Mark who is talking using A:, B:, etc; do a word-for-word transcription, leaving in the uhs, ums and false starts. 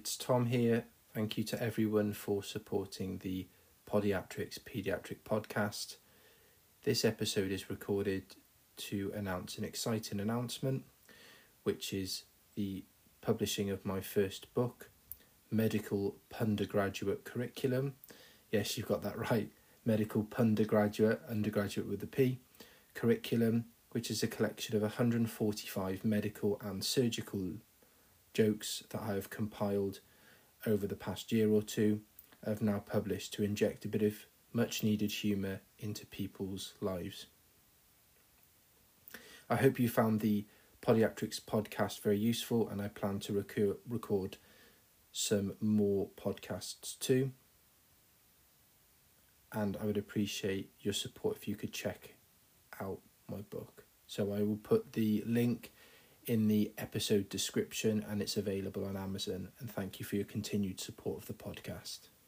A: it's Tom here. Thank you to everyone for supporting the Podiatrics Pediatric Podcast. This episode is recorded to announce an exciting announcement, which is the publishing of my first book, Medical Pundergraduate Curriculum. Yes, you've got that right. Medical Pundergraduate, undergraduate with a P, curriculum, which is a collection of one hundred forty-five medical and surgical jokes that I have compiled over the past year or two. I've now published to inject a bit of much needed humour into people's lives. I hope you found the Podiatrics podcast very useful, and I plan to rec- record some more podcasts too. And I would appreciate your support if you could check out my book. So I will put the link in the episode description, and it's available on Amazon. And thank you for your continued support of the podcast.